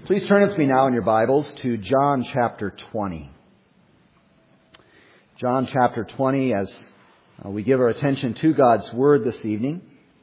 Please turn with me now in your Bibles to John chapter 20. John chapter 20 as we give our attention to God's Word this evening.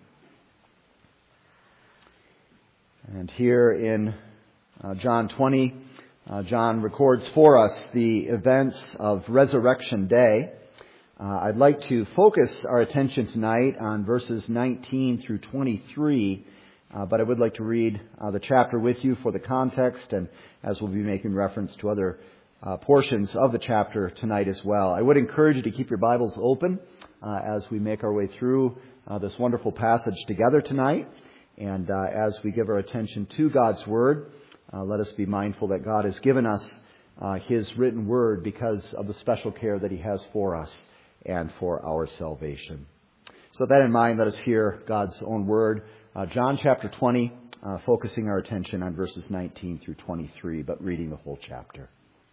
And here in John 20, John records for us the events of Resurrection Day. I'd like to focus our attention tonight on verses 19 through 23. But I would like to read the chapter with you for the context, and as we'll be making reference to other portions of the chapter tonight as well. I would encourage you to keep your Bibles open as we make our way through this wonderful passage together tonight. And as we give our attention to God's Word, let us be mindful that God has given us His written Word because of the special care that He has for us and for our salvation. So with that in mind, let us hear God's own Word. John chapter 20, focusing our attention on verses 19 through 23, but reading the whole chapter.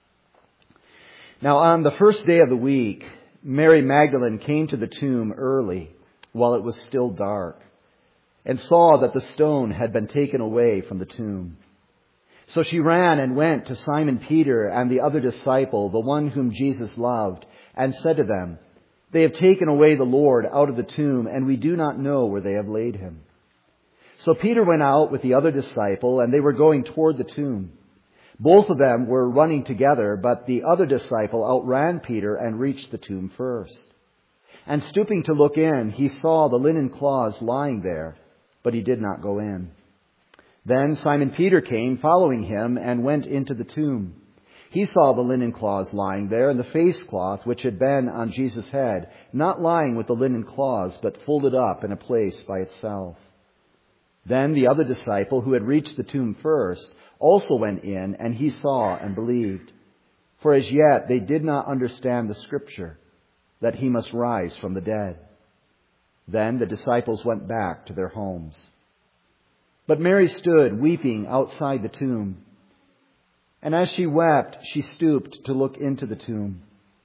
Now on the first day of the week, Mary Magdalene came to the tomb early, while it was still dark, and saw that the stone had been taken away from the tomb. So she ran and went to Simon Peter and the other disciple, the one whom Jesus loved, and said to them, "They have taken away the Lord out of the tomb, and we do not know where they have laid him." So Peter went out with the other disciple, and they were going toward the tomb. Both of them were running together, but the other disciple outran Peter and reached the tomb first. And stooping to look in, he saw the linen cloths lying there, but he did not go in. Then Simon Peter came, following him, and went into the tomb. He saw the linen cloths lying there, and the face cloth which had been on Jesus' head, not lying with the linen cloths, but folded up in a place by itself. Then the other disciple, who had reached the tomb first, also went in, and he saw and believed. For as yet they did not understand the Scripture, that he must rise from the dead. Then the disciples went back to their homes. But Mary stood weeping outside the tomb. And as she wept, she stooped to look into the tomb.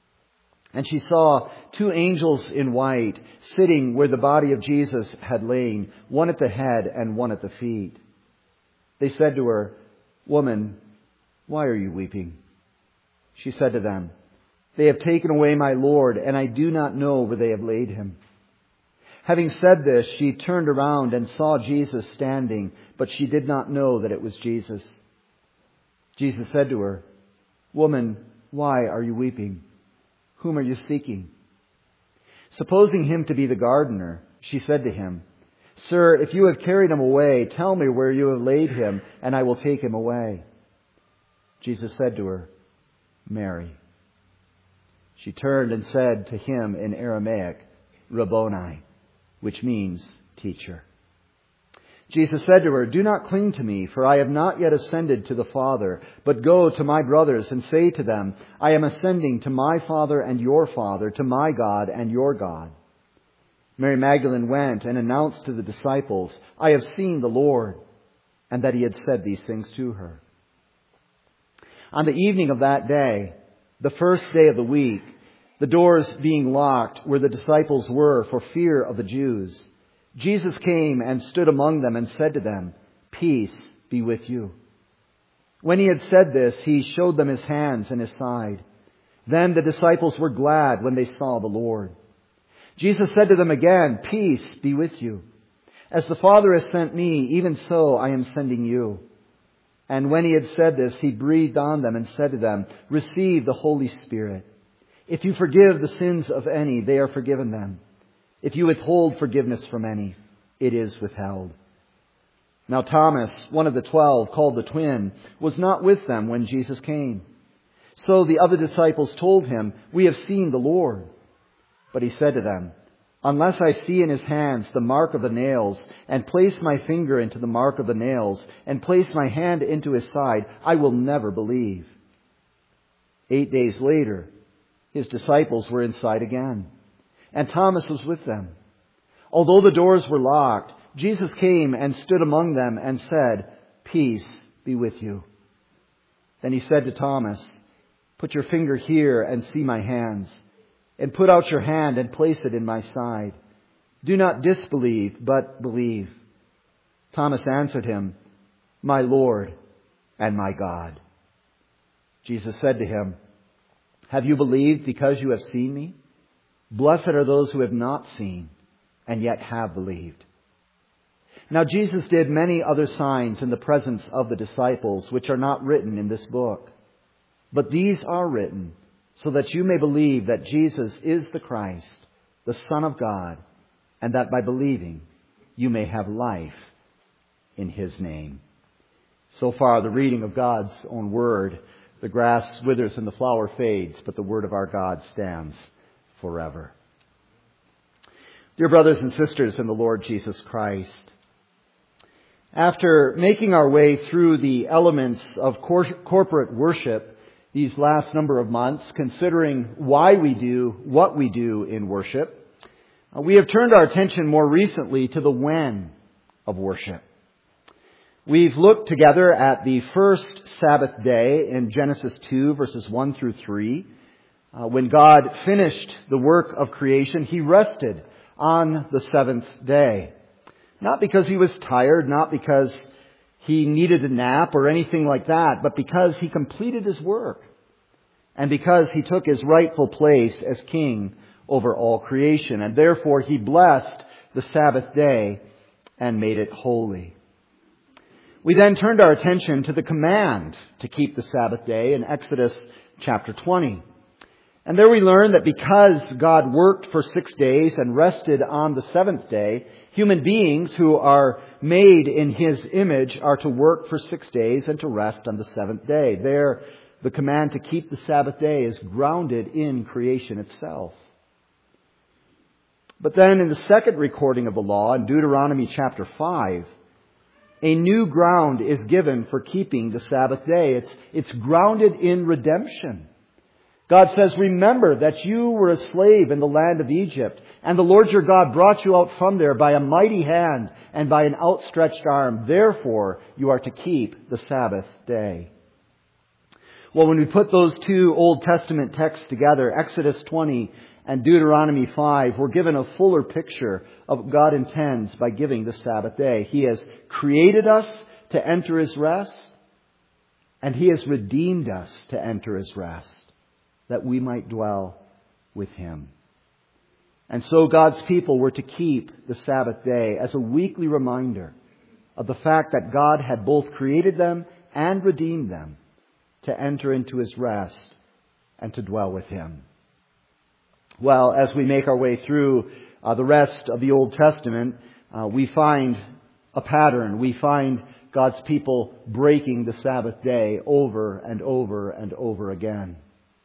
And she saw two angels in white sitting where the body of Jesus had lain, one at the head and one at the feet. They said to her, "Woman, why are you weeping?" She said to them, "They have taken away my Lord, and I do not know where they have laid him." Having said this, she turned around and saw Jesus standing, but she did not know that it was Jesus. Jesus said to her, "Woman, why are you weeping? Whom are you seeking?" Supposing him to be the gardener, she said to him, "Sir, if you have carried him away, tell me where you have laid him, and I will take him away." Jesus said to her, "Mary." She turned and said to him in Aramaic, "Rabboni," which means teacher. Jesus said to her, "Do not cling to me, for I have not yet ascended to the Father, but go to my brothers and say to them, I am ascending to my Father and your Father, to my God and your God." Mary Magdalene went and announced to the disciples, "I have seen the Lord," and that he had said these things to her. On the evening of that day, the first day of the week, the doors being locked where the disciples were for fear of the Jews, Jesus came and stood among them and said to them, "Peace be with you." When he had said this, he showed them his hands and his side. Then the disciples were glad when they saw the Lord. Jesus said to them again, "Peace be with you. As the Father has sent me, even so I am sending you." And when he had said this, he breathed on them and said to them, "Receive the Holy Spirit. If you forgive the sins of any, they are forgiven them. If you withhold forgiveness from any, it is withheld." Now Thomas, one of the 12, called the twin, was not with them when Jesus came. So the other disciples told him, "We have seen the Lord." But he said to them, "Unless I see in his hands the mark of the nails, and place my finger into the mark of the nails, and place my hand into his side, I will never believe." 8 days later, his disciples were inside again, and Thomas was with them. Although the doors were locked, Jesus came and stood among them and said, "Peace be with you." Then he said to Thomas, "Put your finger here and see my hands, and put out your hand and place it in my side. Do not disbelieve, but believe." Thomas answered him, "My Lord and my God." Jesus said to him, "Have you believed because you have seen me? Blessed are those who have not seen and yet have believed." Now Jesus did many other signs in the presence of the disciples, which are not written in this book. But these are written so that you may believe that Jesus is the Christ, the Son of God, and that by believing you may have life in His name. So far, the reading of God's own word. The grass withers and the flower fades, but the word of our God stands forever. Dear brothers and sisters in the Lord Jesus Christ, after making our way through the elements of corporate worship these last number of months, considering why we do what we do in worship, we have turned our attention more recently to the when of worship. We've looked together at the first Sabbath day in Genesis 2, verses 1 through 3. When God finished the work of creation, He rested on the seventh day. Not because He was tired, not because He needed a nap or anything like that, but because He completed His work. And because He took His rightful place as King over all creation. And therefore He blessed the Sabbath day and made it holy. We then turned our attention to the command to keep the Sabbath day in Exodus chapter 20. And there we learned that because God worked for 6 days and rested on the seventh day, human beings who are made in His image are to work for 6 days and to rest on the seventh day. There, the command to keep the Sabbath day is grounded in creation itself. But then in the second recording of the law, in Deuteronomy chapter 5, a new ground is given for keeping the Sabbath day. It's grounded in redemption. God says, "Remember that you were a slave in the land of Egypt, and the Lord your God brought you out from there by a mighty hand and by an outstretched arm. Therefore, you are to keep the Sabbath day." Well, when we put those two Old Testament texts together, Exodus 20 and Deuteronomy 5, we're given a fuller picture of what God intends by giving the Sabbath day. He has created us to enter His rest, and He has redeemed us to enter His rest, that we might dwell with Him. And so God's people were to keep the Sabbath day as a weekly reminder of the fact that God had both created them and redeemed them to enter into His rest and to dwell with Him. Well, as we make our way through the rest of the Old Testament, we find a pattern. We find God's people breaking the Sabbath day over and over and over again.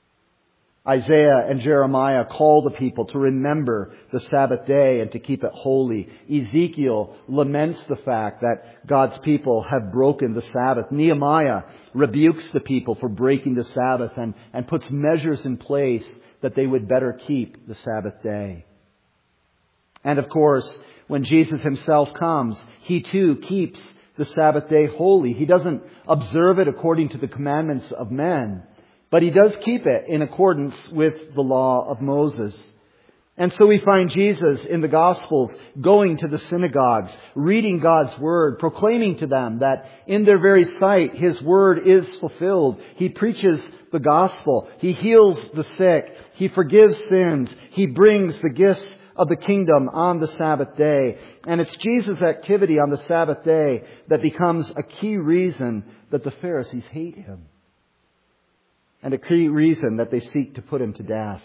Isaiah and Jeremiah call the people to remember the Sabbath day and to keep it holy. Ezekiel laments the fact that God's people have broken the Sabbath. Nehemiah rebukes the people for breaking the Sabbath and puts measures in place that they would better keep the Sabbath day. And of course, when Jesus Himself comes, He too keeps the Sabbath day holy. He doesn't observe it according to the commandments of men, but He does keep it in accordance with the law of Moses. And so we find Jesus in the Gospels going to the synagogues, reading God's Word, proclaiming to them that in their very sight His Word is fulfilled. He preaches the Gospel. He heals the sick. He forgives sins. He brings the gifts of the kingdom on the Sabbath day. And it's Jesus' activity on the Sabbath day that becomes a key reason that the Pharisees hate Him. And a key reason that they seek to put Him to death.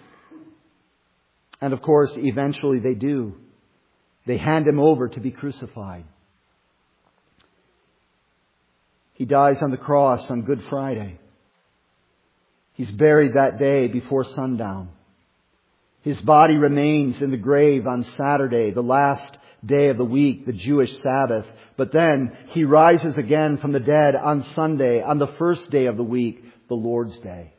And of course, eventually they do. They hand Him over to be crucified. He dies on the cross on Good Friday. He's buried that day before sundown. His body remains in the grave on Saturday, the last day of the week, the Jewish Sabbath. But then He rises again from the dead on Sunday, on the first day of the week, the Lord's Day.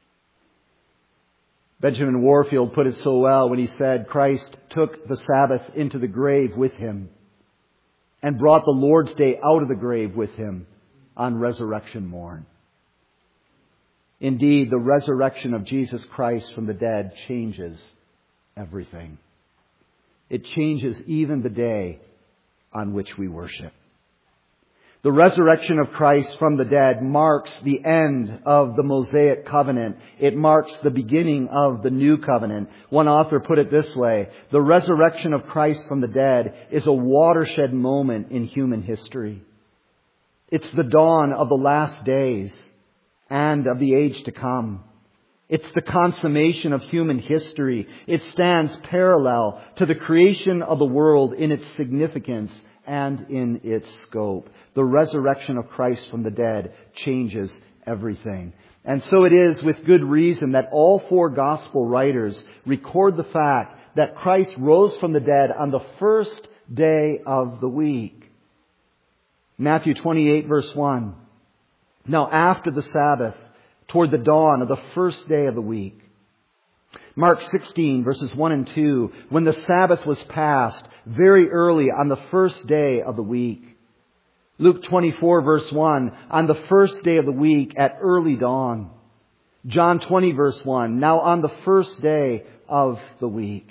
Benjamin Warfield put it so well when he said, "Christ took the Sabbath into the grave with Him and brought the Lord's Day out of the grave with Him on resurrection morn." Indeed, the resurrection of Jesus Christ from the dead changes everything. It changes even the day on which we worship. The resurrection of Christ from the dead marks the end of the Mosaic covenant. It marks the beginning of the new covenant. One author put it this way: the resurrection of Christ from the dead is a watershed moment in human history. It's the dawn of the last days and of the age to come. It's the consummation of human history. It stands parallel to the creation of the world in its significance and in its scope. The resurrection of Christ from the dead changes everything. And so it is with good reason that all four gospel writers record the fact that Christ rose from the dead on the first day of the week. Matthew 28 verse 1. Now after the Sabbath, toward the dawn of the first day of the week. Mark 16 verses 1 and 2. When the Sabbath was past, very early on the first day of the week. Luke 24 verse 1. On the first day of the week at early dawn. John 20 verse 1. Now on the first day of the week.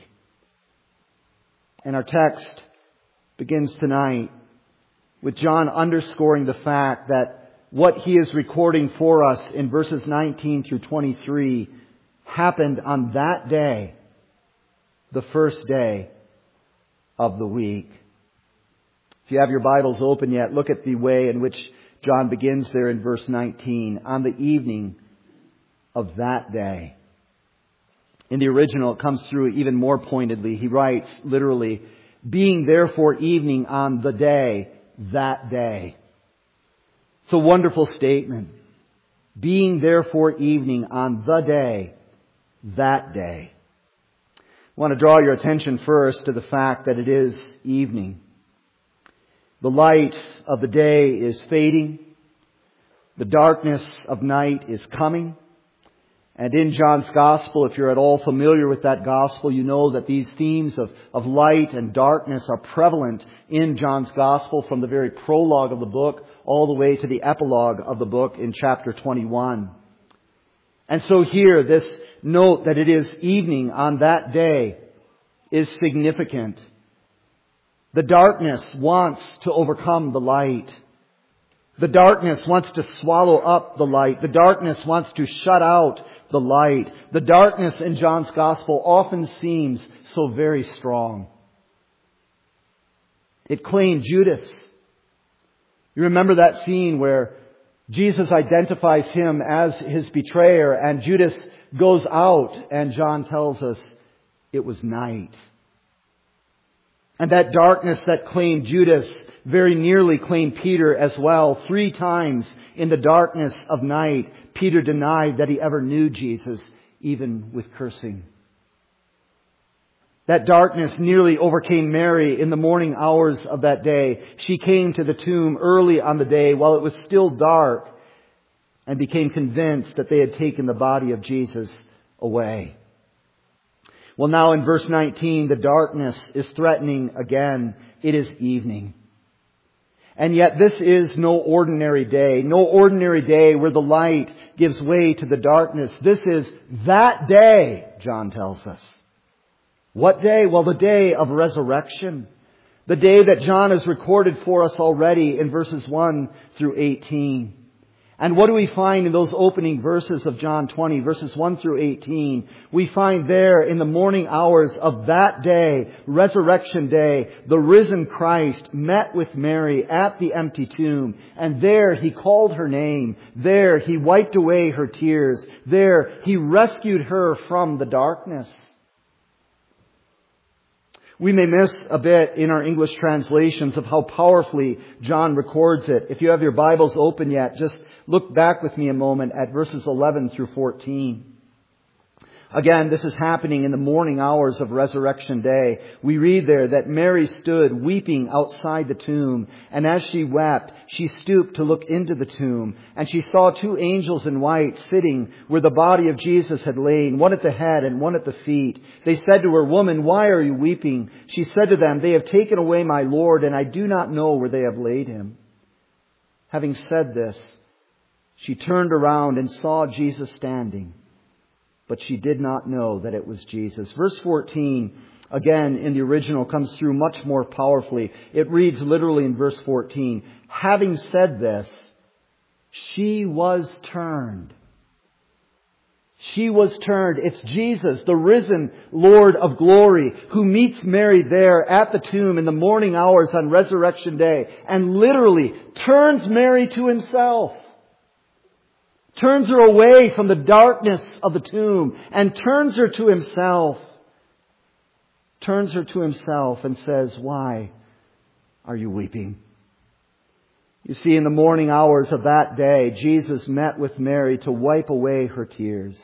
And our text begins tonight with John underscoring the fact that what he is recording for us in verses 19 through 23 happened on that day, the first day of the week. If you have your Bibles open yet, look at the way in which John begins there in verse 19. On the evening of that day. In the original, it comes through even more pointedly. He writes literally, being therefore evening on the day, that day. It's a wonderful statement. Being therefore evening on the day, that day. I want to draw your attention first to the fact that it is evening. The light of the day is fading. The darkness of night is coming. And in John's Gospel, if you're at all familiar with that Gospel, you know that these themes of light and darkness are prevalent in John's Gospel from the very prologue of the book all the way to the epilogue of the book in chapter 21. And so here, this note that it is evening on that day is significant. The darkness wants to overcome the light. The darkness wants to swallow up the light. The darkness wants to shut out the light. The darkness in John's Gospel often seems so very strong. It claimed Judas. You remember that scene where Jesus identifies him as his betrayer and Judas goes out and John tells us it was night. And that darkness that claimed Judas very nearly claimed Peter as well. 3 times in the darkness of night, Peter denied that he ever knew Jesus, even with cursing. That darkness nearly overcame Mary in the morning hours of that day. She came to the tomb early on the day while it was still dark and became convinced that they had taken the body of Jesus away. Well, now in verse 19, the darkness is threatening again. It is evening. And yet this is no ordinary day. No ordinary day where the light gives way to the darkness. This is that day, John tells us. What day? Well, the day of resurrection. The day that John has recorded for us already in verses 1 through 18. And what do we find in those opening verses of John 20, verses 1 through 18? We find there in the morning hours of that day, resurrection day, the risen Christ met with Mary at the empty tomb. And there He called her name. There He wiped away her tears. There He rescued her from the darkness. We may miss a bit in our English translations of how powerfully John records it. If you have your Bibles open yet, just look back with me a moment at verses 11 through 14. Again, this is happening in the morning hours of Resurrection Day. We read there that Mary stood weeping outside the tomb, and as she wept, she stooped to look into the tomb, and she saw 2 angels in white sitting where the body of Jesus had lain, one at the head and one at the feet. They said to her, "Woman, why are you weeping?" She said to them, "They have taken away my Lord, and I do not know where they have laid him." Having said this, she turned around and saw Jesus standing, but she did not know that it was Jesus. Verse 14, again in the original, comes through much more powerfully. It reads literally in verse 14, having said this, she was turned. She was turned. It's Jesus, the risen Lord of glory, who meets Mary there at the tomb in the morning hours on Resurrection Day and literally turns Mary to Himself. Turns her away from the darkness of the tomb and turns her to Himself. Turns her to Himself and says, "Why are you weeping?" You see, in the morning hours of that day, Jesus met with Mary to wipe away her tears.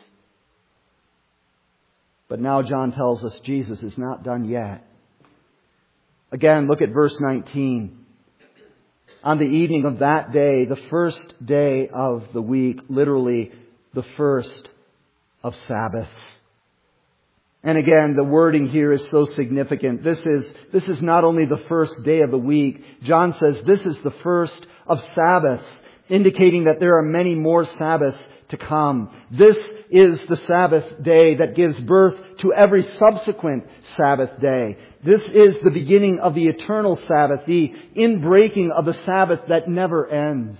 But now John tells us Jesus is not done yet. Again, look at verse 19. On the evening of that day, the first day of the week, literally the first of Sabbaths. And again, the wording here is so significant. This is not only the first day of the week. John says this is the first of Sabbaths, indicating that there are many more Sabbaths to come. This is the Sabbath day that gives birth to every subsequent Sabbath day. This is the beginning of the eternal Sabbath, the inbreaking of the Sabbath that never ends.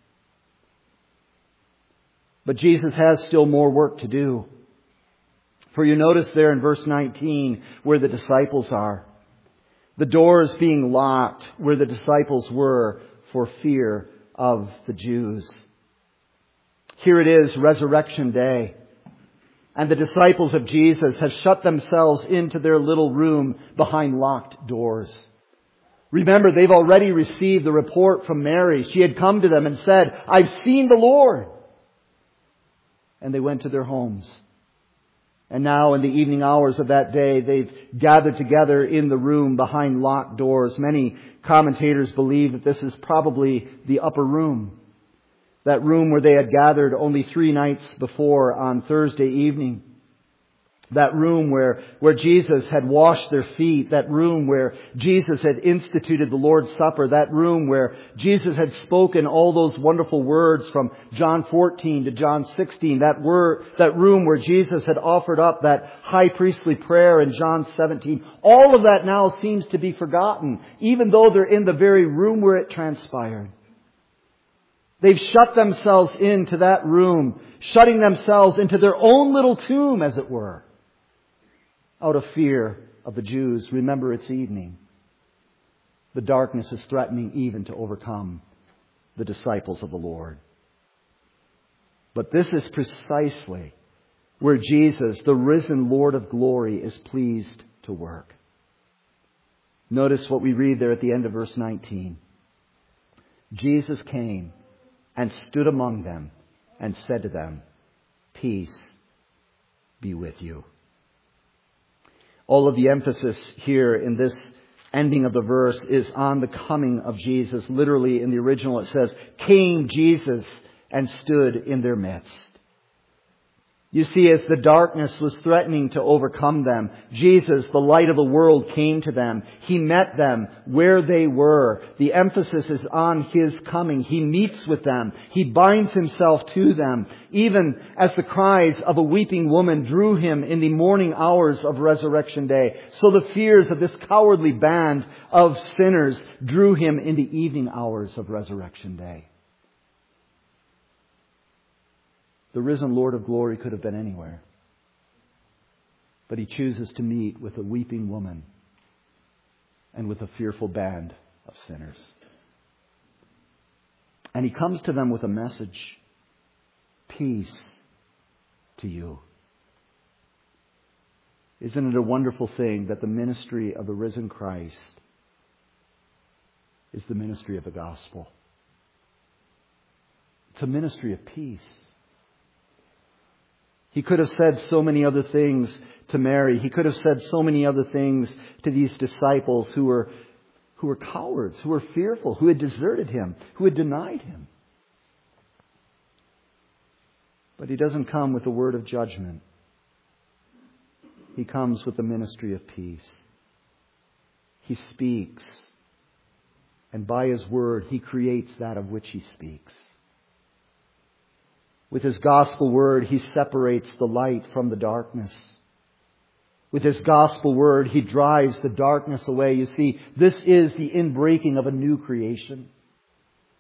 But Jesus has still more work to do. For you notice there in verse 19 where the disciples are. The doors being locked where the disciples were for fear of the Jews. Here it is, Resurrection Day. And the disciples of Jesus have shut themselves into their little room behind locked doors. Remember, they've already received the report from Mary. She had come to them and said, "I've seen the Lord." And they went to their homes. And now in the evening hours of that day, they've gathered together in the room behind locked doors. Many commentators believe that this is probably the upper room. That room where they had gathered only 3 nights before on Thursday evening. That room where Jesus had washed their feet. That room where Jesus had instituted the Lord's Supper. That room where Jesus had spoken all those wonderful words from John 14 to John 16. That room where Jesus had offered up that high priestly prayer in John 17. All of that now seems to be forgotten, even though they're in the very room where it transpired. They've shut themselves into that room, shutting themselves into their own little tomb, as it were, out of fear of the Jews. Remember, it's evening. The darkness is threatening even to overcome the disciples of the Lord. But this is precisely where Jesus, the risen Lord of glory, is pleased to work. Notice what we read there at the end of verse 19. Jesus came and stood among them and said to them, "Peace be with you." All of the emphasis here in this ending of the verse is on the coming of Jesus. Literally in the original it says, "Came Jesus and stood in their midst." You see, as the darkness was threatening to overcome them, Jesus, the light of the world, came to them. He met them where they were. The emphasis is on His coming. He meets with them. He binds Himself to them, even as the cries of a weeping woman drew Him in the morning hours of Resurrection Day. So the fears of this cowardly band of sinners drew Him in the evening hours of Resurrection Day. The risen Lord of glory could have been anywhere. But He chooses to meet with a weeping woman and with a fearful band of sinners. And He comes to them with a message. Peace to you. Isn't it a wonderful thing that the ministry of the risen Christ is the ministry of the gospel? It's a ministry of peace. He could have said so many other things to Mary. He could have said so many other things to these disciples who were cowards, who were fearful, who had deserted Him, who had denied Him. But He doesn't come with a word of judgment. He comes with the ministry of peace. He speaks, and by His word He creates that of which He speaks. With His gospel word, He separates the light from the darkness. With His gospel word, He drives the darkness away. You see, this is the inbreaking of a new creation.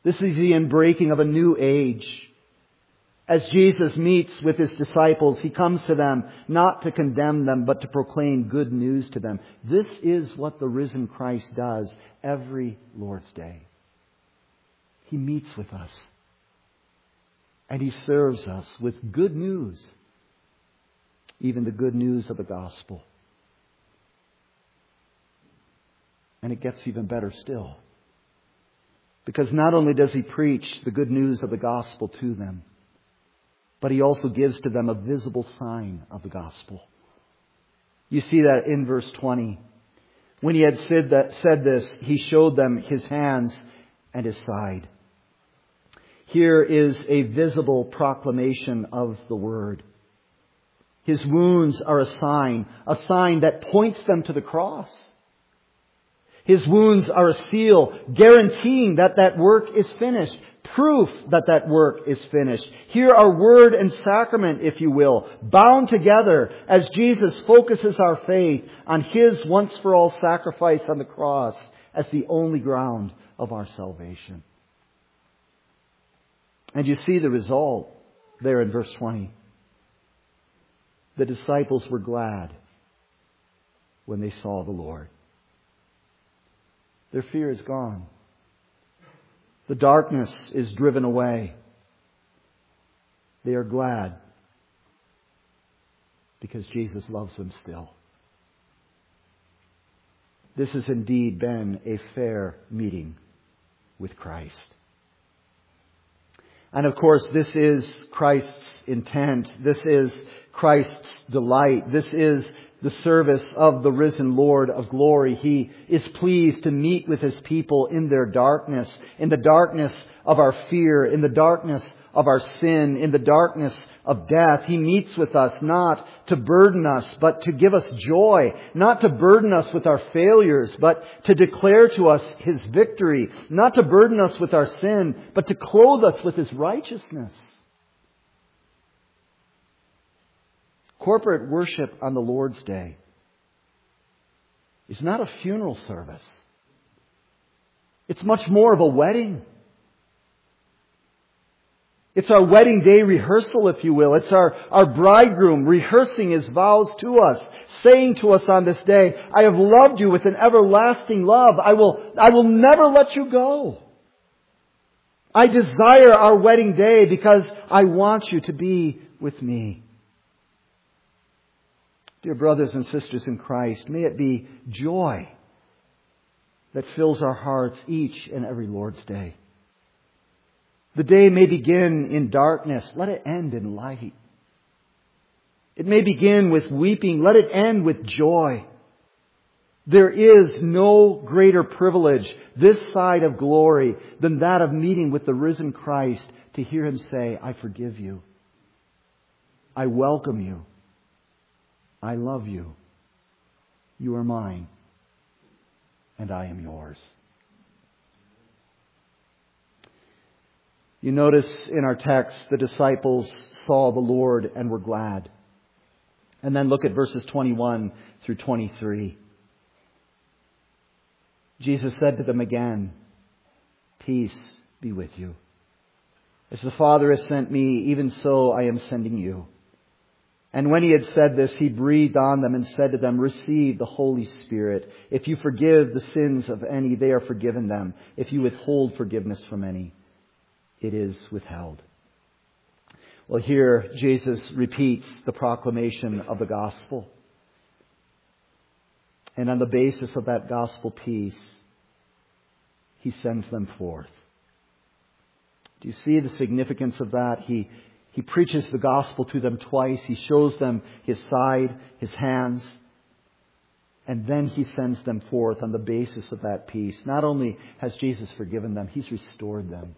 This is the inbreaking of a new age. As Jesus meets with His disciples, He comes to them not to condemn them, but to proclaim good news to them. This is what the risen Christ does every Lord's Day. He meets with us. And He serves us with good news. Even the good news of the gospel. And it gets even better still. Because not only does He preach the good news of the gospel to them, but He also gives to them a visible sign of the gospel. You see that in verse 20. When He had said this, He showed them His hands and His side. Here is a visible proclamation of the Word. His wounds are a sign that points them to the cross. His wounds are a seal guaranteeing that that work is finished. Proof that that work is finished. Here are word and sacrament, if you will, bound together as Jesus focuses our faith on His once-for-all sacrifice on the cross as the only ground of our salvation. And you see the result there in verse 20. The disciples were glad when they saw the Lord. Their fear is gone. The darkness is driven away. They are glad because Jesus loves them still. This has indeed been a fair meeting with Christ. And of course, this is Christ's intent. This is Christ's delight. This is the service of the risen Lord of glory. He is pleased to meet with His people in their darkness, in the darkness of our fear, in the darkness of our sin, in the darkness of death. He meets with us not to burden us, but to give us joy, not to burden us with our failures, but to declare to us His victory, not to burden us with our sin, but to clothe us with His righteousness. Corporate worship on the Lord's Day is not a funeral service. It's much more of a wedding. It's our wedding day rehearsal, if you will. It's our bridegroom rehearsing his vows to us, saying to us on this day, I have loved you with an everlasting love. I will never let you go. I desire our wedding day because I want you to be with me. Dear brothers and sisters in Christ, may it be joy that fills our hearts each and every Lord's Day. The day may begin in darkness. Let it end in light. It may begin with weeping. Let it end with joy. There is no greater privilege this side of glory than that of meeting with the risen Christ to hear Him say, I forgive you. I welcome you. I love you. You are mine. And I am yours. You notice in our text, the disciples saw the Lord and were glad. And then look at verses 21 through 23. Jesus said to them again, peace be with you. As the Father has sent me, even so I am sending you. And when He had said this, He breathed on them and said to them, receive the Holy Spirit. If you forgive the sins of any, they are forgiven them. If you withhold forgiveness from any, it is withheld. Well, here Jesus repeats the proclamation of the gospel. And on the basis of that gospel peace, He sends them forth. Do you see the significance of that? He preaches the gospel to them twice. He shows them His side, His hands. And then He sends them forth on the basis of that peace. Not only has Jesus forgiven them, He's restored them.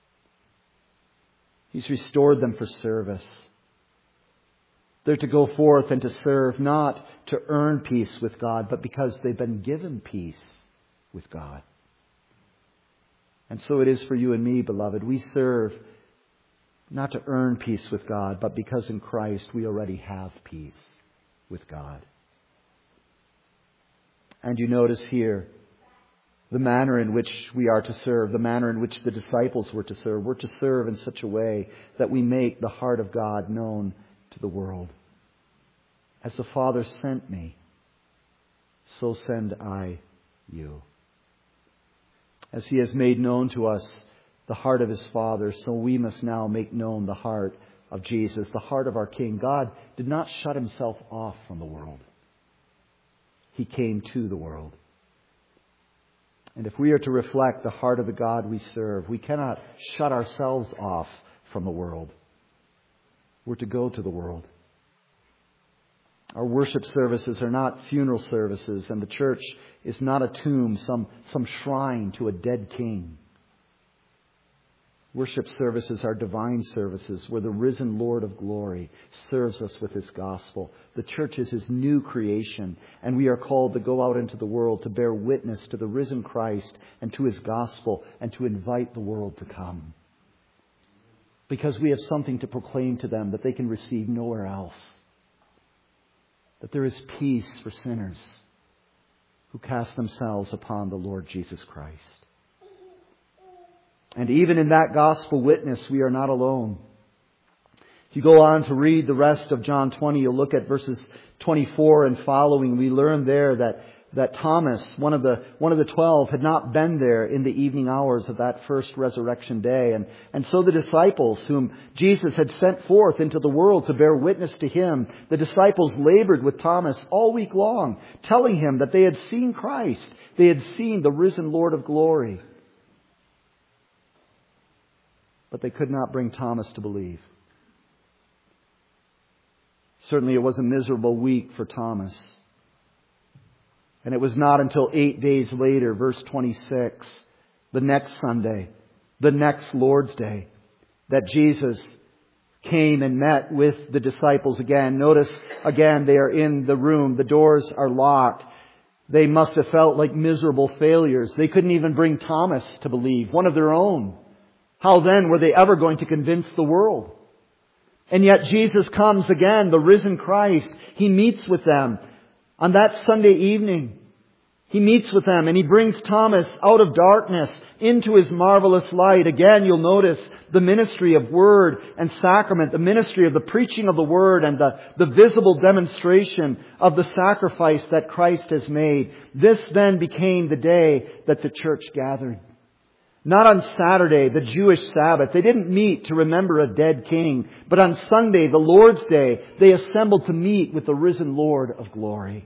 He's restored them for service. They're to go forth and to serve, not to earn peace with God, but because they've been given peace with God. And so it is for you and me, beloved. We serve not to earn peace with God, but because in Christ we already have peace with God. And you notice here the manner in which we are to serve, the manner in which the disciples were to serve. We're to serve in such a way that we make the heart of God known to the world. As the Father sent me, so send I you. As He has made known to us the heart of His Father, so we must now make known the heart of Jesus, the heart of our King. God did not shut Himself off from the world. He came to the world. And if we are to reflect the heart of the God we serve, we cannot shut ourselves off from the world. We're to go to the world. Our worship services are not funeral services, and the church is not a tomb, some shrine to a dead king. Worship services are divine services where the risen Lord of glory serves us with His gospel. The church is His new creation, and we are called to go out into the world to bear witness to the risen Christ and to His gospel and to invite the world to come. Because we have something to proclaim to them that they can receive nowhere else. That there is peace for sinners who cast themselves upon the Lord Jesus Christ. And even in that gospel witness, we are not alone. If you go on to read the rest of John 20, you'll look at verses 24 and following. We learn there that Thomas, one of the 12, had not been there in the evening hours of that first resurrection day. And so the disciples whom Jesus had sent forth into the world to bear witness to Him, the disciples labored with Thomas all week long, telling him that they had seen Christ. They had seen the risen Lord of glory. But they could not bring Thomas to believe. Certainly it was a miserable week for Thomas. And it was not until 8 days later, verse 26, the next Sunday, the next Lord's Day, that Jesus came and met with the disciples again. Notice, again, they are in the room. The doors are locked. They must have felt like miserable failures. They couldn't even bring Thomas to believe, one of their own. How then were they ever going to convince the world? And yet Jesus comes again, the risen Christ. He meets with them on that Sunday evening. He meets with them and He brings Thomas out of darkness into His marvelous light. Again, you'll notice the ministry of word and sacrament, the ministry of the preaching of the word and the visible demonstration of the sacrifice that Christ has made. This then became the day that the church gathered. Not on Saturday, the Jewish Sabbath. They didn't meet to remember a dead king. But on Sunday, the Lord's Day, they assembled to meet with the risen Lord of glory.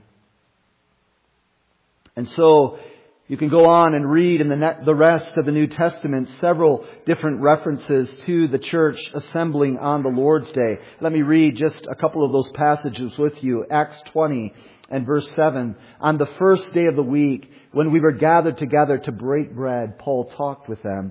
And so you can go on and read in the rest of the New Testament several different references to the church assembling on the Lord's Day. Let me read just a couple of those passages with you. Acts 20 and verse 7. On the first day of the week, when we were gathered together to break bread, Paul talked with them.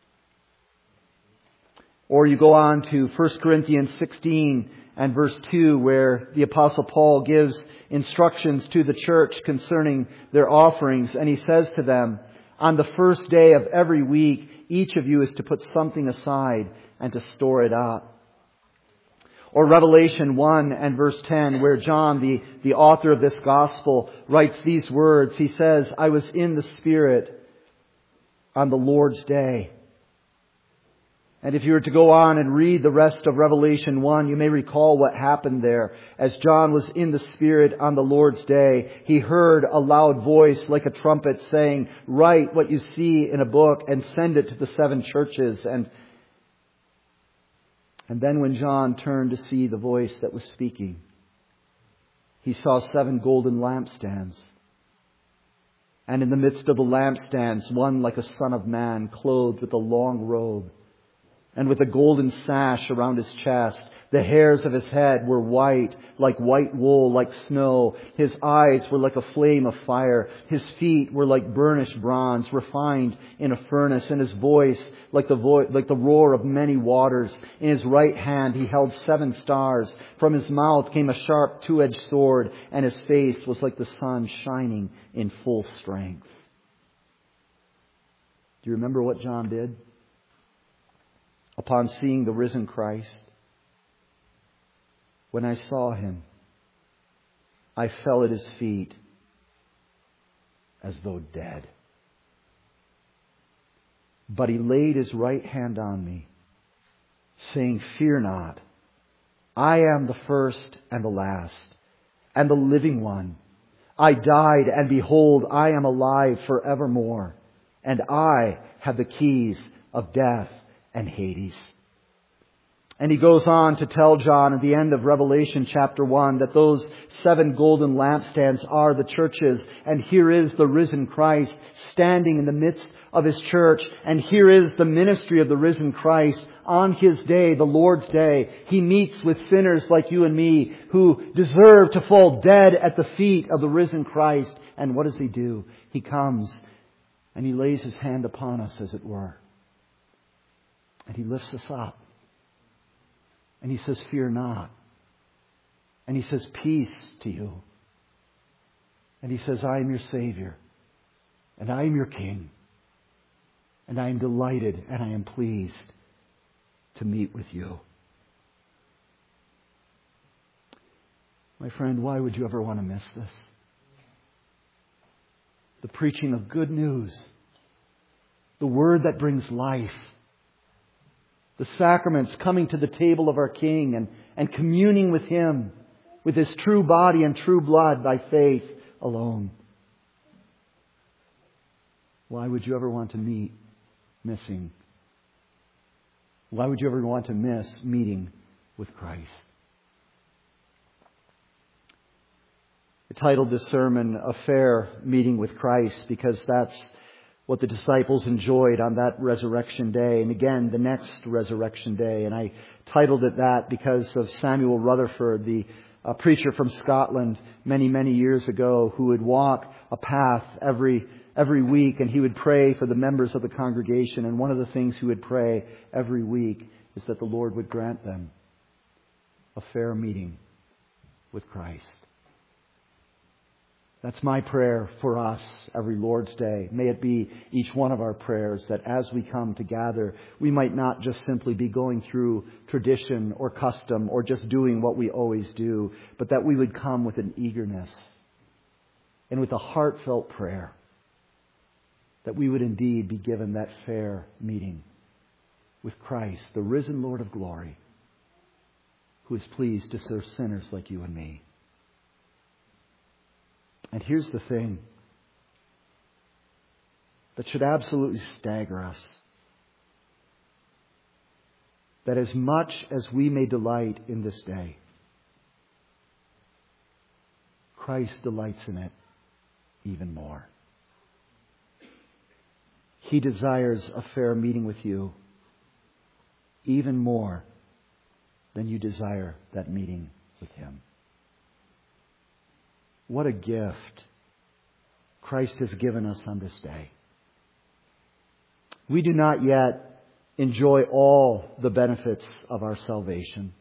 Or you go on to 1 Corinthians 16 and verse 2, where the Apostle Paul gives instructions to the church concerning their offerings. And he says to them, on the first day of every week, each of you is to put something aside and to store it up. Or Revelation 1 and verse 10, where John, the author of this gospel, writes these words. He says, I was in the Spirit on the Lord's day. And if you were to go on and read the rest of Revelation 1, you may recall what happened there. As John was in the Spirit on the Lord's day, he heard a loud voice like a trumpet saying, write what you see in a book and send it to the 7 churches. And then when John turned to see the voice that was speaking, he saw 7 golden lampstands. And in the midst of the lampstands, one like a son of man, clothed with a long robe and with a golden sash around his chest. The hairs of his head were white, like white wool, like snow. His eyes were like a flame of fire. His feet were like burnished bronze, refined in a furnace. And his voice like the roar of many waters. In his right hand he held 7 stars. From his mouth came a sharp 2-edged sword, and his face was like the sun shining in full strength. Do you remember what John did? Upon seeing the risen Christ, when I saw Him, I fell at His feet as though dead. But He laid His right hand on me, saying, Fear not. I am the first and the last, and the living one. I died, and behold, I am alive forevermore, and I have the keys of death and Hades. And He goes on to tell John at the end of Revelation chapter 1 that those 7 golden lampstands are the churches. And here is the risen Christ standing in the midst of His church. And here is the ministry of the risen Christ on His day, the Lord's day. He meets with sinners like you and me who deserve to fall dead at the feet of the risen Christ. And what does He do? He comes and He lays His hand upon us, as it were. And He lifts us up. And He says, Fear not. And He says, Peace to you. And He says, I am your Savior. And I am your King. And I am delighted and I am pleased to meet with you. My friend, why would you ever want to miss this? The preaching of good news. The Word that brings life. The sacraments, coming to the table of our King and communing with Him, with His true body and true blood by faith alone. Why would you ever want to missing? Why would you ever want to miss meeting with Christ? I titled this sermon, A Fair Meeting with Christ, because that's what the disciples enjoyed on that resurrection day, and again the next resurrection day. And I titled it that because of Samuel Rutherford, the preacher from Scotland many, many years ago, who would walk a path every week, and he would pray for the members of the congregation. And one of the things he would pray every week is that the Lord would grant them a fair meeting with Christ. That's my prayer for us every Lord's Day. May it be each one of our prayers that as we come to gather, we might not just simply be going through tradition or custom or just doing what we always do, but that we would come with an eagerness and with a heartfelt prayer that we would indeed be given that fair meeting with Christ, the risen Lord of glory, who is pleased to serve sinners like you and me. And here's the thing that should absolutely stagger us. That as much as we may delight in this day, Christ delights in it even more. He desires a fair meeting with you even more than you desire that meeting with Him. What a gift Christ has given us on this day. We do not yet enjoy all the benefits of our salvation.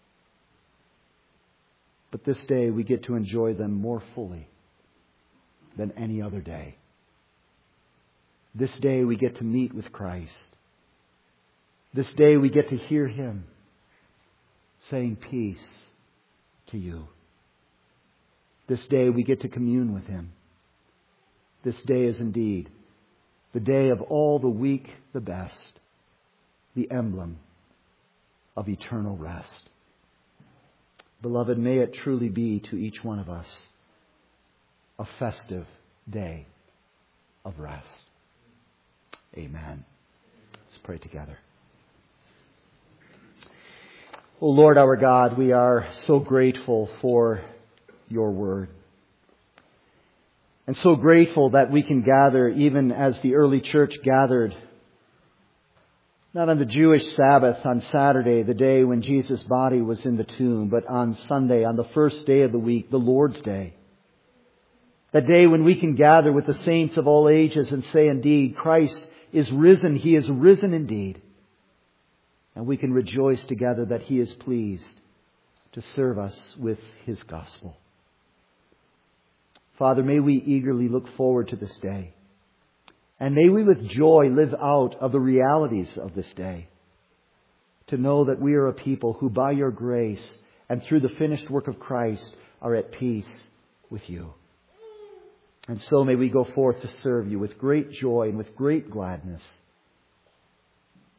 But this day we get to enjoy them more fully than any other day. This day we get to meet with Christ. This day we get to hear Him saying, Peace to you. This day we get to commune with Him. This day is indeed the day of all the weak the best, the emblem of eternal rest. Beloved, may it truly be to each one of us a festive day of rest. Amen. Let's pray together. Oh Lord our God, we are so grateful for Your Word. And so grateful that we can gather even as the early church gathered, not on the Jewish Sabbath on Saturday, the day when Jesus' body was in the tomb, but on Sunday, on the first day of the week, the Lord's Day. That day when we can gather with the saints of all ages and say, indeed, Christ is risen. He is risen indeed. And we can rejoice together that He is pleased to serve us with His gospel. Father, may we eagerly look forward to this day. And may we with joy live out of the realities of this day. To know that we are a people who by Your grace and through the finished work of Christ are at peace with You. And so may we go forth to serve You with great joy and with great gladness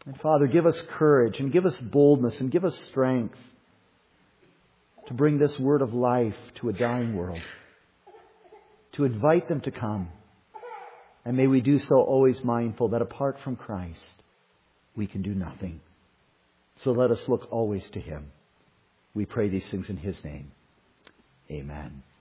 And Father, give us courage and give us boldness and give us strength to bring this word of life to a dying world, to invite them to come. And may we do so always mindful that apart from Christ, we can do nothing. So let us look always to Him. We pray these things in His name. Amen.